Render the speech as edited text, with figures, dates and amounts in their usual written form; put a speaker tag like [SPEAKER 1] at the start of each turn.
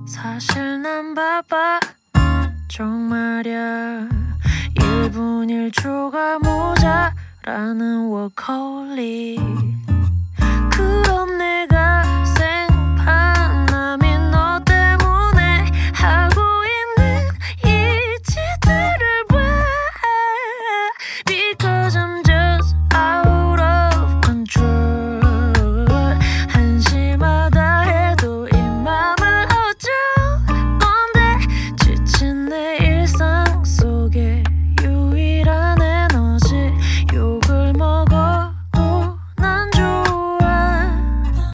[SPEAKER 1] 사실 난 바빠 정말야 1분 1초가 모자라는 워커홀릭